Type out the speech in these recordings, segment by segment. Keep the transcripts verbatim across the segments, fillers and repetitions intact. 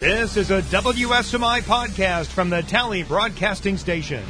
This is a W S M I podcast from the Tally Broadcasting Station.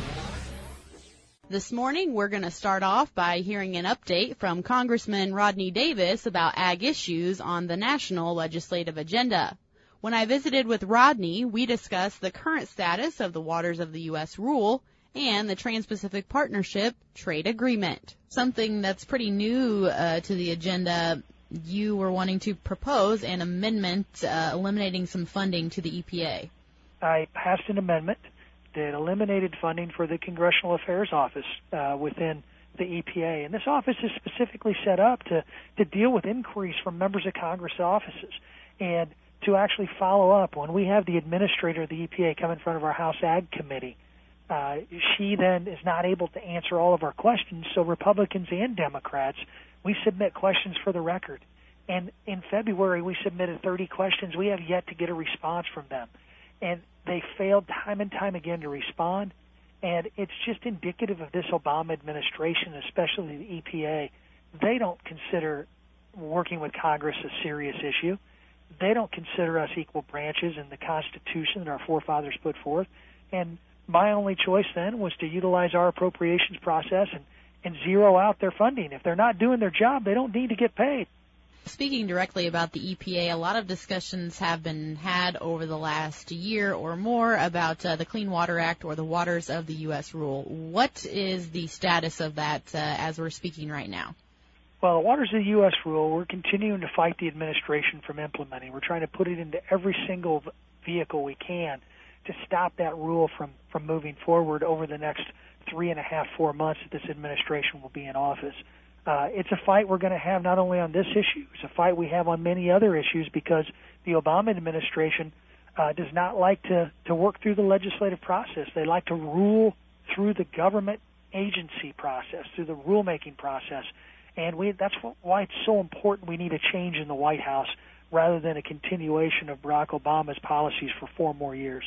This morning, we're going to start off by hearing an update from Congressman Rodney Davis about ag issues on the national legislative agenda. When I visited with Rodney, we discussed the current status of the Waters of the U S Rule and the Trans-Pacific Partnership Trade Agreement. Something that's pretty new uh, to the agenda. You were wanting to propose an amendment uh, eliminating some funding to the E P A. I passed an amendment that eliminated funding for the Congressional Affairs Office uh, within the E P A. And this office is specifically set up to, to deal with inquiries from members of Congress offices and to actually follow up. When we have the administrator of the E P A come in front of our House Ag Committee, uh, she then is not able to answer all of our questions, so Republicans and Democrats, we submit questions for the record. And in February, we submitted thirty questions. We have yet to get a response from them. And they failed time and time again to respond. And it's just indicative of this Obama administration, especially the E P A. They don't consider working with Congress a serious issue. They don't consider us equal branches in the Constitution that our forefathers put forth. And my only choice then was to utilize our appropriations process and and zero out their funding. If they're not doing their job, they don't need to get paid. Speaking directly about the E P A, a lot of discussions have been had over the last year or more about uh, the Clean Water Act or the Waters of the U S Rule. What is the status of that uh, as we're speaking right now? Well, the Waters of the U S Rule, we're continuing to fight the administration from implementing. We're trying to put it into every single vehicle we can to stop that rule from, from moving forward over the next three and a half, four months that this administration will be in office. Uh, it's a fight we're going to have not only on this issue, it's a fight we have on many other issues because the Obama administration uh, does not like to, to work through the legislative process. They like to rule through the government agency process, through the rulemaking process. And we, that's why it's so important we need a change in the White House rather than a continuation of Barack Obama's policies for four more years.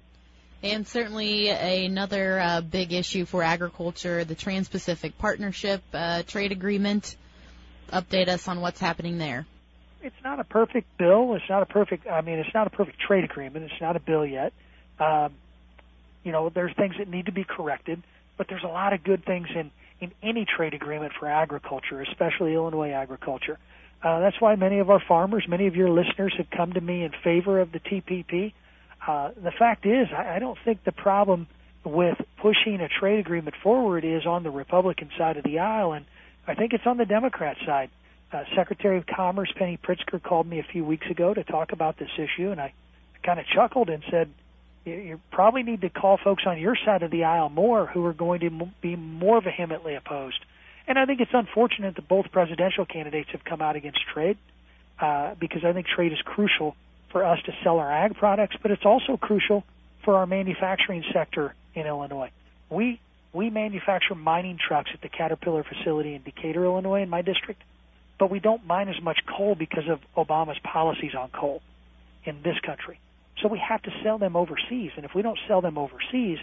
And certainly another uh, big issue for agriculture, the Trans-Pacific Partnership uh, Trade Agreement. Update us on what's happening there. It's not a perfect bill. It's not a perfect, I mean, it's not a perfect trade agreement. It's not a bill yet. Um, you know, there's things that need to be corrected, but there's a lot of good things in, in any trade agreement for agriculture, especially Illinois agriculture. Uh, that's why many of our farmers, many of your listeners have come to me in favor of the T P P. Uh, the fact is, I, I don't think the problem with pushing a trade agreement forward is on the Republican side of the aisle, and I think it's on the Democrat side. Uh, Secretary of Commerce Penny Pritzker called me a few weeks ago to talk about this issue, and I, I kind of chuckled and said, you, you probably need to call folks on your side of the aisle more who are going to m- be more vehemently opposed. And I think it's unfortunate that both presidential candidates have come out against trade uh, because I think trade is crucial for us to sell our ag products, but it's also crucial for our manufacturing sector in Illinois. We we manufacture mining trucks at the Caterpillar facility in Decatur, Illinois, in my district, but we don't mine as much coal because of Obama's policies on coal in this country. So we have to sell them overseas, and if we don't sell them overseas,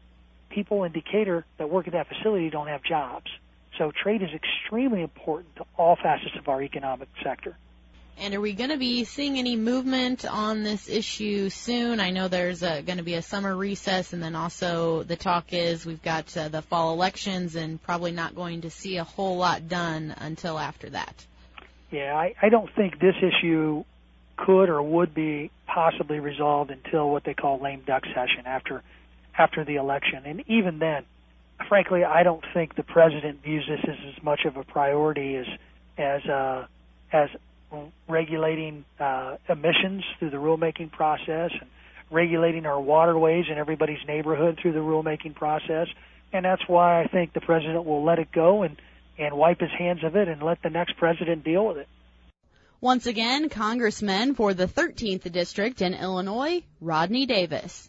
people in Decatur that work at that facility don't have jobs. So trade is extremely important to all facets of our economic sector. And are we going to be seeing any movement on this issue soon? I know there's going to be a summer recess, and then also the talk is we've got uh, the fall elections and probably not going to see a whole lot done until after that. Yeah, I, I don't think this issue could or would be possibly resolved until what they call lame duck session after after the election. And even then, frankly, I don't think the president views this as as much of a priority as as uh, as regulating uh, emissions through the rulemaking process and regulating our waterways in everybody's neighborhood through the rulemaking process. And that's why I think the president will let it go and, and wipe his hands of it and let the next president deal with it. Once again, Congressman for the thirteenth District in Illinois, Rodney Davis.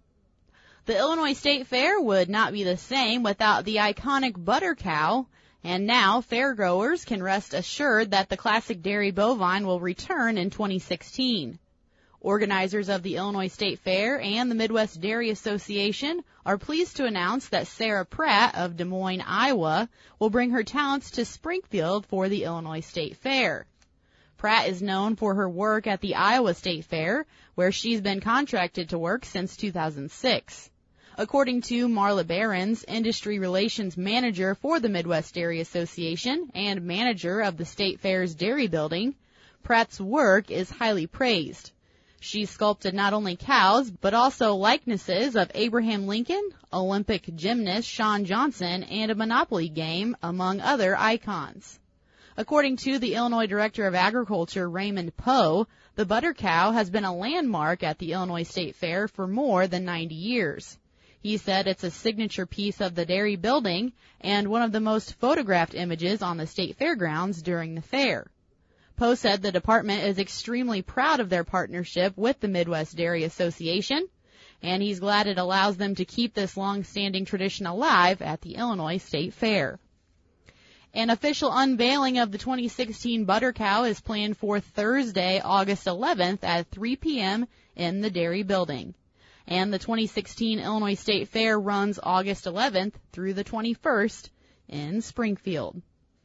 The Illinois State Fair would not be the same without the iconic butter cow. And now, fair growers can rest assured that the classic dairy bovine will return in twenty sixteen. Organizers of the Illinois State Fair and the Midwest Dairy Association are pleased to announce that Sarah Pratt of Des Moines, Iowa, will bring her talents to Springfield for the Illinois State Fair. Pratt is known for her work at the Iowa State Fair, where she's been contracted to work since two thousand six. According to Marla Behrens, Industry Relations Manager for the Midwest Dairy Association and manager of the State Fair's Dairy Building, Pratt's work is highly praised. She sculpted not only cows, but also likenesses of Abraham Lincoln, Olympic gymnast Shawn Johnson, and a Monopoly game, among other icons. According to the Illinois Director of Agriculture, Raymond Poe, the butter cow has been a landmark at the Illinois State Fair for more than ninety years. He said it's a signature piece of the dairy building and one of the most photographed images on the state fairgrounds during the fair. Poe said the department is extremely proud of their partnership with the Midwest Dairy Association, and he's glad it allows them to keep this long-standing tradition alive at the Illinois State Fair. An official unveiling of the twenty sixteen butter cow is planned for Thursday, August eleventh at three p.m. in the dairy building. And the twenty sixteen Illinois State Fair runs August eleventh through the twenty-first in Springfield.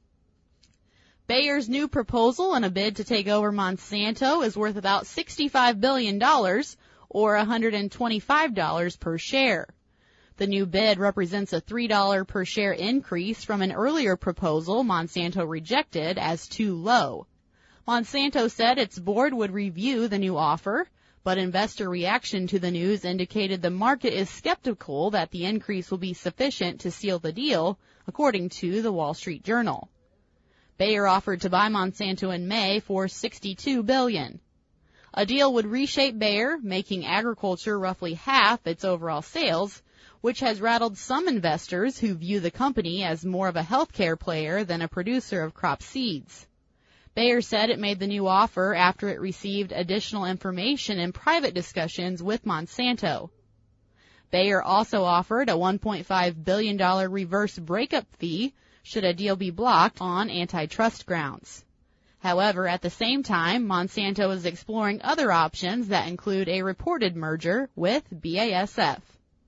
Bayer's new proposal in a bid to take over Monsanto is worth about sixty-five billion dollars, or one hundred twenty-five dollars per share. The new bid represents a three dollars per share increase from an earlier proposal Monsanto rejected as too low. Monsanto said its board would review the new offer, but investor reaction to the news indicated the market is skeptical that the increase will be sufficient to seal the deal, according to the Wall Street Journal. Bayer offered to buy Monsanto in May for sixty-two billion dollars. A deal would reshape Bayer, making agriculture roughly half its overall sales, which has rattled some investors who view the company as more of a healthcare player than a producer of crop seeds. Bayer said it made the new offer after it received additional information in private discussions with Monsanto. Bayer also offered a one point five billion dollars reverse breakup fee should a deal be blocked on antitrust grounds. However, at the same time, Monsanto is exploring other options that include a reported merger with B A S F.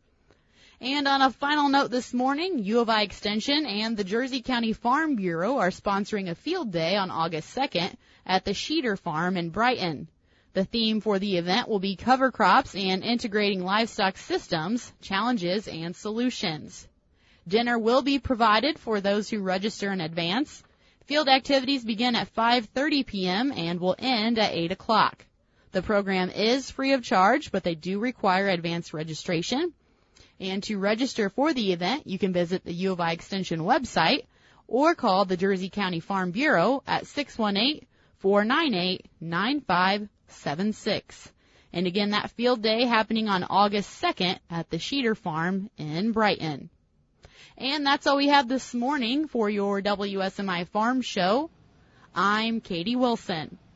And on a final note this morning, U of I Extension and the Jersey County Farm Bureau are sponsoring a field day on August second at the Sheeter Farm in Brighton. The theme for the event will be cover crops and integrating livestock systems, challenges, and solutions. Dinner will be provided for those who register in advance. Field activities begin at five thirty p.m. and will end at eight o'clock. The program is free of charge, but they do require advance registration. And to register for the event, you can visit the U of I Extension website or call the Jersey County Farm Bureau at six one eight, four nine eight, nine five seven six. And again, that field day happening on August second at the Sheeter Farm in Brighton. And that's all we have this morning for your W S M I Farm Show. I'm Katie Wilson.